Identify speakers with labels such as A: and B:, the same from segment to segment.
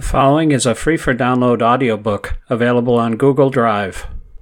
A: Following is a free-for-download audiobook available on Google Drive.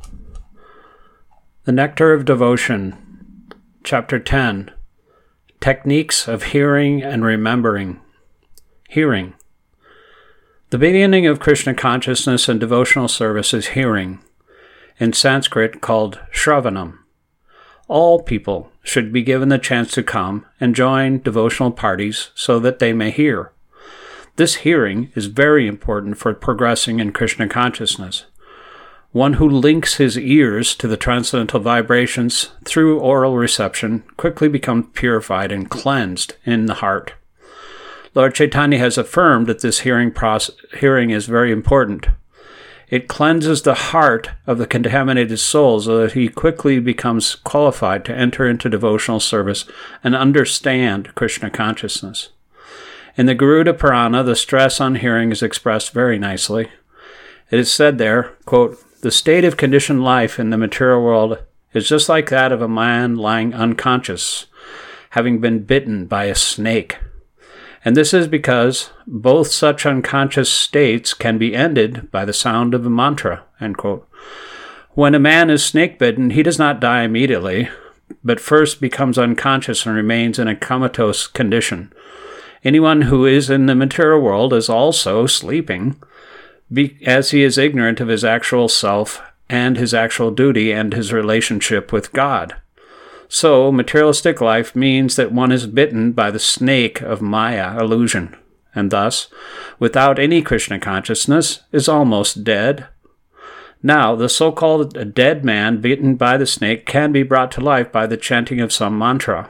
A: The Nectar of Devotion, Chapter 10, Techniques of Hearing and Remembering. Hearing. The beginning of Krishna consciousness and devotional service is hearing, in Sanskrit called Shravanam. All people should be given the chance to come and join devotional parties so that they may hear. This hearing is very important for progressing in Krishna consciousness. One who links his ears to the transcendental vibrations through oral reception quickly becomes purified and cleansed in the heart. Lord Chaitanya has affirmed that this hearing is very important. It cleanses the heart of the contaminated soul so that he quickly becomes qualified to enter into devotional service and understand Krishna consciousness. In the Garuda Purana, the stress on hearing is expressed very nicely. It is said there, quote, "The state of conditioned life in the material world is just like that of a man lying unconscious, having been bitten by a snake. And this is because both such unconscious states can be ended by the sound of a mantra," end quote. When a man is snake-bitten, he does not die immediately, but first becomes unconscious and remains in a comatose condition. Anyone who is in the material world is also sleeping, as he is ignorant of his actual self and his actual duty and his relationship with God. So, materialistic life means that one is bitten by the snake of Maya illusion, and thus, without any Krishna consciousness, is almost dead. Now, the so-called dead man bitten by the snake can be brought to life by the chanting of some mantra.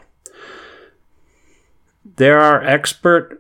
A: There are expert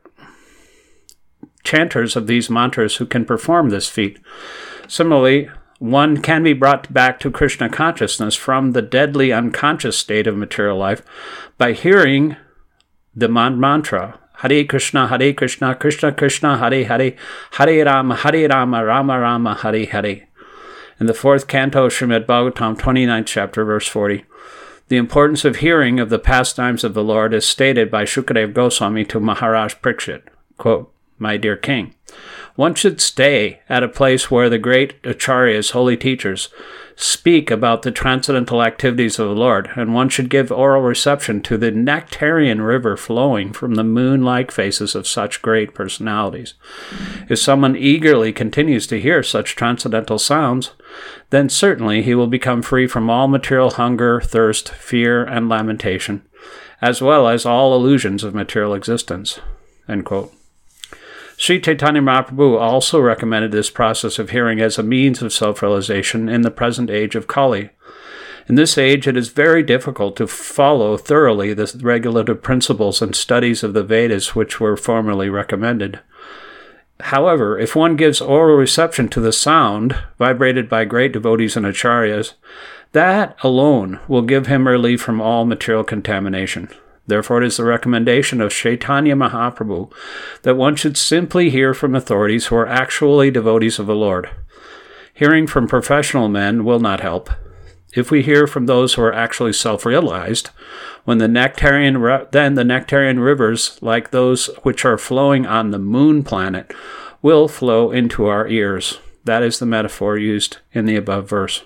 A: chanters of these mantras who can perform this feat. Similarly, one can be brought back to Krishna consciousness from the deadly unconscious state of material life by hearing the mantra, Hare Krishna, Krishna Krishna, Hare Hare, Hare Rama, Rama Rama, Hare Hare. In the 4th canto, Srimad Bhagavatam, 29th chapter, verse 40. The importance of hearing of the pastimes of the Lord is stated by Shukadeva Goswami to Maharaj Parikshit, quote, "My dear king, one should stay at a place where the great acharyas, holy teachers, speak about the transcendental activities of the Lord, and one should give oral reception to the nectarian river flowing from the moon-like faces of such great personalities. If someone eagerly continues to hear such transcendental sounds, then certainly he will become free from all material hunger, thirst, fear, and lamentation, as well as all illusions of material existence." End quote. Sri Chaitanya Mahaprabhu also recommended this process of hearing as a means of self-realization in the present age of Kali. In this age, it is very difficult to follow thoroughly the regulative principles and studies of the Vedas which were formerly recommended. However, if one gives oral reception to the sound vibrated by great devotees and acharyas, that alone will give him relief from all material contamination. Therefore, it is the recommendation of Chaitanya Mahaprabhu that one should simply hear from authorities who are actually devotees of the Lord. Hearing from professional men will not help. If we hear from those who are actually self-realized, then the nectarian rivers, like those which are flowing on the moon planet, will flow into our ears. That is the metaphor used in the above verse.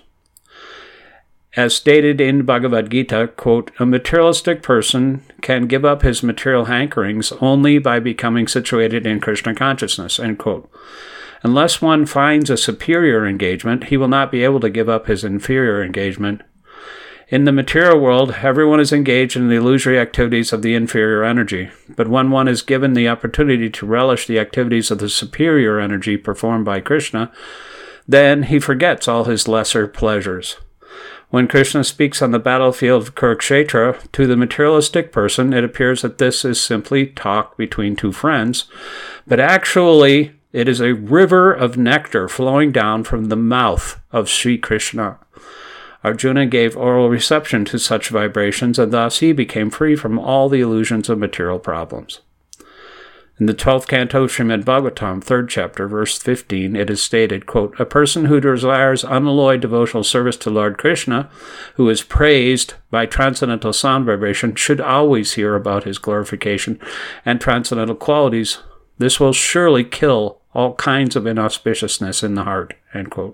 A: As stated in Bhagavad Gita, quote, "A materialistic person can give up his material hankerings only by becoming situated in Krishna consciousness," end quote. Unless one finds a superior engagement, he will not be able to give up his inferior engagement. In the material world, everyone is engaged in the illusory activities of the inferior energy, but when one is given the opportunity to relish the activities of the superior energy performed by Krishna, then he forgets all his lesser pleasures. When Krishna speaks on the battlefield of Kurukshetra to the materialistic person, it appears that this is simply talk between two friends, but actually it is a river of nectar flowing down from the mouth of Sri Krishna. Arjuna gave oral reception to such vibrations, and thus he became free from all the illusions of material problems. In the 12th canto of Srimad Bhagavatam, 3rd chapter, verse 15, it is stated, quote, "A person who desires unalloyed devotional service to Lord Krishna, who is praised by transcendental sound vibration, should always hear about his glorification and transcendental qualities. This will surely kill all kinds of inauspiciousness in the heart, end quote.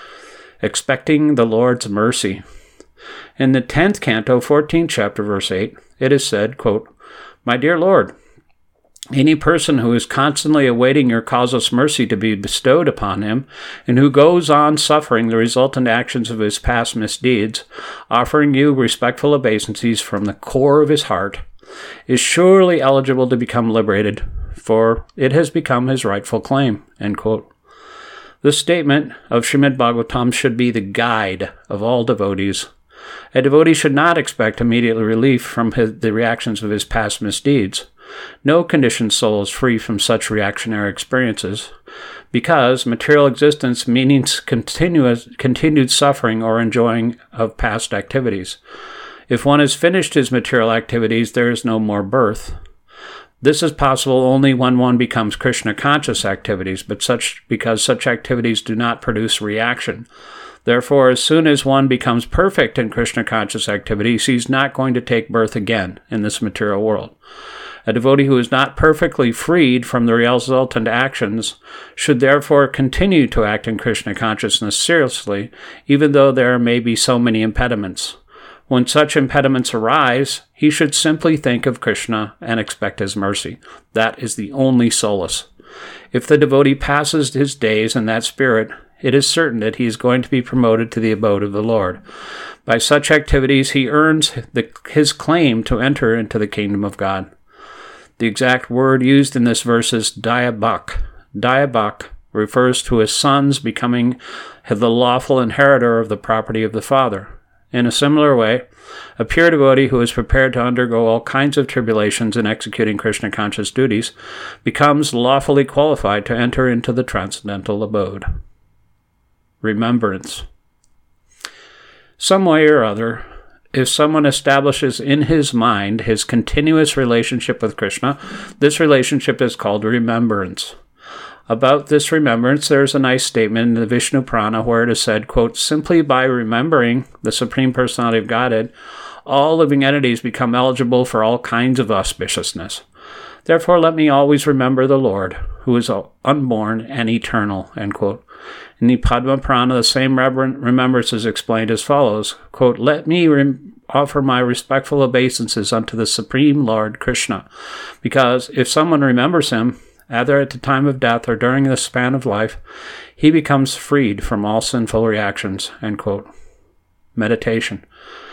A: Expecting the Lord's mercy. In the 10th canto, 14th chapter, verse 8, it is said, quote, "My dear Lord, any person who is constantly awaiting your causeless mercy to be bestowed upon him, and who goes on suffering the resultant actions of his past misdeeds, offering you respectful obeisances from the core of his heart, is surely eligible to become liberated, for it has become his rightful claim," end quote. This statement of Srimad Bhagavatam should be the guide of all devotees. A devotee should not expect immediate relief from the reactions of his past misdeeds. No conditioned soul is free from such reactionary experiences, because material existence means continued suffering or enjoying of past activities. If one has finished his material activities, there is no more birth. This is possible only when one becomes Krishna-conscious activities, because such activities do not produce reaction. Therefore, as soon as one becomes perfect in Krishna-conscious activities, he is not going to take birth again in this material world. A devotee who is not perfectly freed from the resultant actions should therefore continue to act in Krishna consciousness seriously, even though there may be so many impediments. When such impediments arise, he should simply think of Krishna and expect his mercy. That is the only solace. If the devotee passes his days in that spirit, it is certain that he is going to be promoted to the abode of the Lord. By such activities, he earns his claim to enter into the kingdom of God. The exact word used in this verse is dayabhak. Dayabhak refers to his sons becoming the lawful inheritor of the property of the father. In a similar way, a pure devotee who is prepared to undergo all kinds of tribulations in executing Krishna-conscious duties becomes lawfully qualified to enter into the transcendental abode. Remembrance. Some way or other, if someone establishes in his mind his continuous relationship with Krishna, this relationship is called remembrance. About this remembrance, there is a nice statement in the Vishnu Purana where it is said, quote, "Simply by remembering the Supreme Personality of Godhead, all living entities become eligible for all kinds of auspiciousness. Therefore, let me always remember the Lord, who is unborn and eternal," end quote. In the Padma Purana, the same remembrance is explained as follows, quote, "Let me offer my respectful obeisances unto the Supreme Lord Krishna, because if someone remembers him, either at the time of death or during the span of life, he becomes freed from all sinful reactions," end quote. Meditation.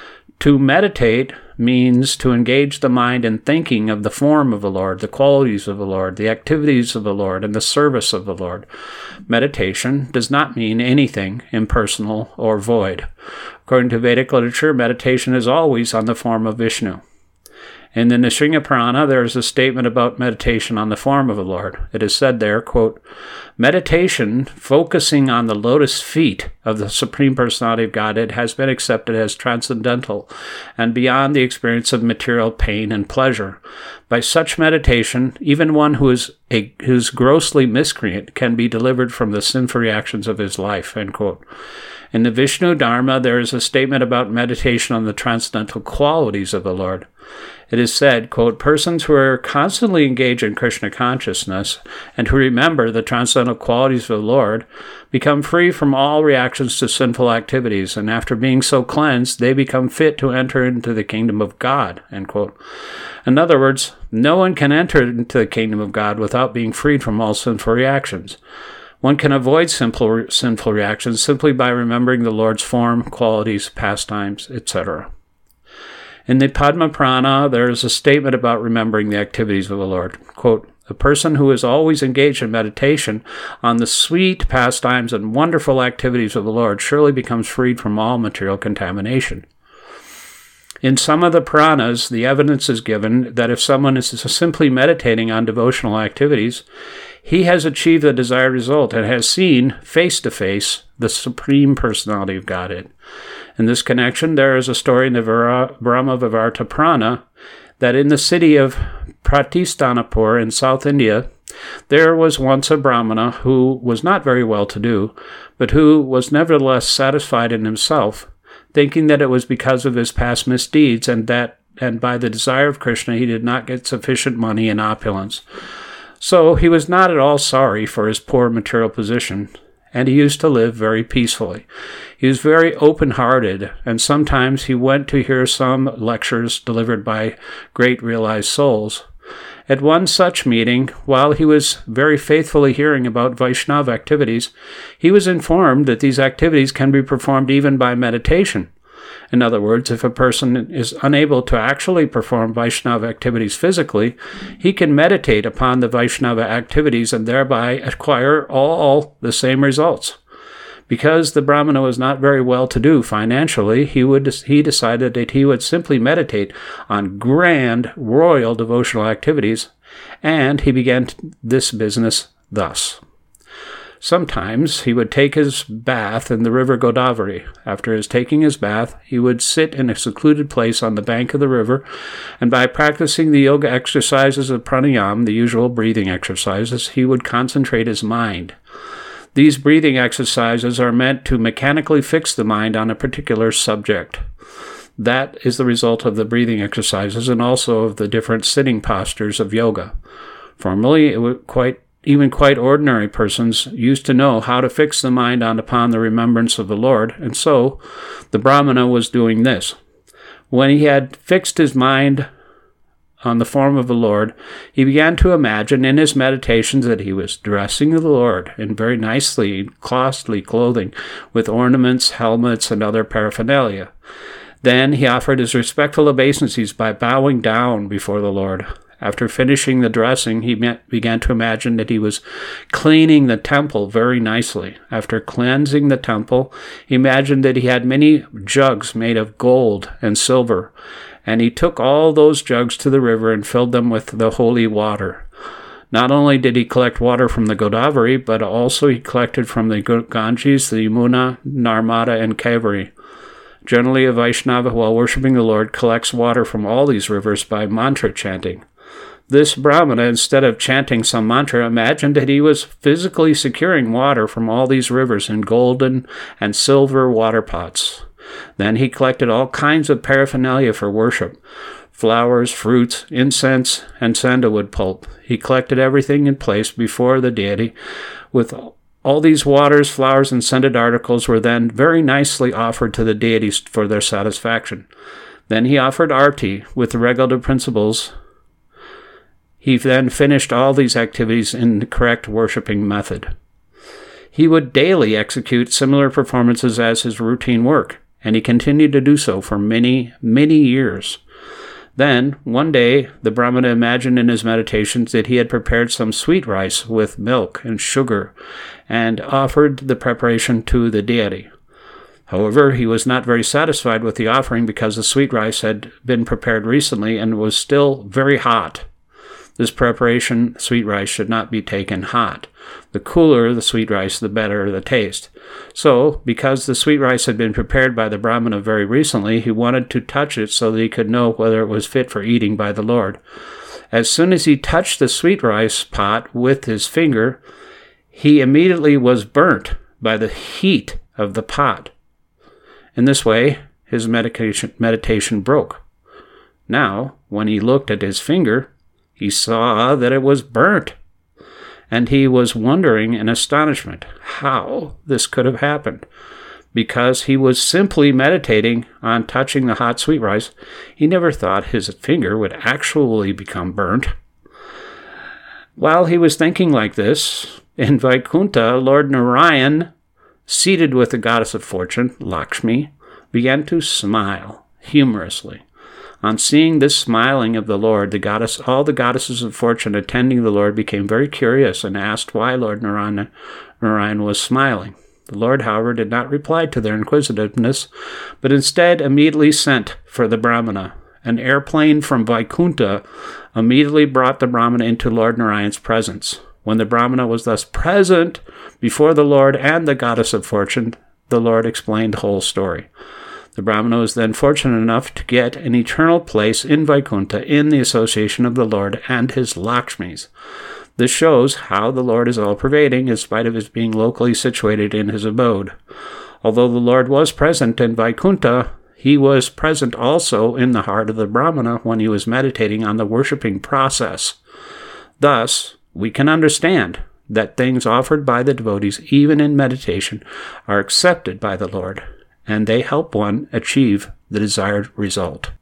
A: To meditate means to engage the mind in thinking of the form of the Lord, the qualities of the Lord, the activities of the Lord, and the service of the Lord. Meditation does not mean anything impersonal or void. According to Vedic literature, meditation is always on the form of Vishnu. In the Nrsimha Purana, there is a statement about meditation on the form of the Lord. It is said there, quote, "Meditation focusing on the lotus feet of the Supreme Personality of Godhead has been accepted as transcendental and beyond the experience of material pain and pleasure. By such meditation, even one who is grossly miscreant can be delivered from the sinful reactions of his life," end quote. In the Vishnu Dharma, there is a statement about meditation on the transcendental qualities of the Lord. It is said, quote, "Persons who are constantly engaged in Krishna consciousness and who remember the transcendental qualities of the Lord become free from all reactions to sinful activities, and after being so cleansed, they become fit to enter into the kingdom of God," end quote. In other words, no one can enter into the kingdom of God without being freed from all sinful reactions. One can avoid sinful reactions simply by remembering the Lord's form, qualities, pastimes, etc. In the Padma Purana, there is a statement about remembering the activities of the Lord. Quote, "A person who is always engaged in meditation on the sweet pastimes and wonderful activities of the Lord surely becomes freed from all material contamination." In some of the Puranas, the evidence is given that if someone is simply meditating on devotional activities, he has achieved the desired result and has seen face-to-face the Supreme Personality of Godhead. In this connection, there is a story in the Brahma Vivarta Purana that in the city of Pratistanapur in South India, there was once a Brahmana who was not very well-to-do, but who was nevertheless satisfied in himself, thinking that it was because of his past misdeeds and by the desire of Krishna he did not get sufficient money and opulence. So he was not at all sorry for his poor material position, and he used to live very peacefully. He was very open-hearted, and sometimes he went to hear some lectures delivered by great realized souls. At one such meeting, while he was very faithfully hearing about Vaishnava activities, he was informed that these activities can be performed even by meditation. In other words, if a person is unable to actually perform Vaishnava activities physically, he can meditate upon the Vaishnava activities and thereby acquire all the same results. Because the Brahmana was not very well-to-do financially, he decided that he would simply meditate on grand royal devotional activities, and he began this business thus. Sometimes he would take his bath in the river Godavari. After his taking his bath, he would sit in a secluded place on the bank of the river, and by practicing the yoga exercises of pranayama, the usual breathing exercises, he would concentrate his mind. These breathing exercises are meant to mechanically fix the mind on a particular subject. That is the result of the breathing exercises and also of the different sitting postures of yoga. Formerly, even quite ordinary persons used to know how to fix the mind upon the remembrance of the Lord, and so the Brahmana was doing this. When he had fixed his mind on the form of the Lord, he began to imagine in his meditations that he was dressing the Lord in very nicely, costly clothing, with ornaments, helmets, and other paraphernalia. Then he offered his respectful obeisances by bowing down before the Lord. After finishing the dressing, he began to imagine that he was cleaning the temple very nicely. After cleansing the temple, he imagined that he had many jugs made of gold and silver, and he took all those jugs to the river and filled them with the holy water. Not only did he collect water from the Godavari, but also he collected from the Ganges, the Yamuna, Narmada, and Kaveri. Generally, a Vaishnava, while worshipping the Lord, collects water from all these rivers by mantra chanting. This Brahmana, instead of chanting some mantra, imagined that he was physically securing water from all these rivers in golden and silver water pots. Then he collected all kinds of paraphernalia for worship: flowers, fruits, incense, and sandalwood pulp. He collected everything in place before the deity. With all these waters, flowers, and scented articles were then very nicely offered to the deities for their satisfaction. Then he offered arti with the regulative principles. He then finished all these activities in the correct worshipping method. He would daily execute similar performances as his routine work, and he continued to do so for many, many years. Then, one day, the Brahmana imagined in his meditations that he had prepared some sweet rice with milk and sugar, and offered the preparation to the deity. However, he was not very satisfied with the offering because the sweet rice had been prepared recently and was still very hot. This preparation, sweet rice, should not be taken hot. The cooler the sweet rice, the better the taste. So, because the sweet rice had been prepared by the Brahmana very recently, he wanted to touch it so that he could know whether it was fit for eating by the Lord. As soon as he touched the sweet rice pot with his finger, he immediately was burnt by the heat of the pot. In this way, his meditation broke. Now, when he looked at his finger, he saw that it was burnt, and he was wondering in astonishment how this could have happened. Because he was simply meditating on touching the hot sweet rice, he never thought his finger would actually become burnt. While he was thinking like this, in Vaikuntha, Lord Narayan, seated with the goddess of fortune, Lakshmi, began to smile humorously. On seeing this smiling of the Lord, all the goddesses of fortune attending the Lord became very curious and asked why Lord Narayan was smiling. The Lord, however, did not reply to their inquisitiveness, but instead immediately sent for the Brahmana. An airplane from Vaikuntha immediately brought the Brahmana into Lord Narayan's presence. When the Brahmana was thus present before the Lord and the goddess of fortune, the Lord explained the whole story. The Brahmana was then fortunate enough to get an eternal place in Vaikuntha in the association of the Lord and his Lakshmis. This shows how the Lord is all-pervading in spite of his being locally situated in his abode. Although the Lord was present in Vaikuntha, he was present also in the heart of the Brahmana when he was meditating on the worshipping process. Thus, we can understand that things offered by the devotees, even in meditation, are accepted by the Lord, and they help one achieve the desired result.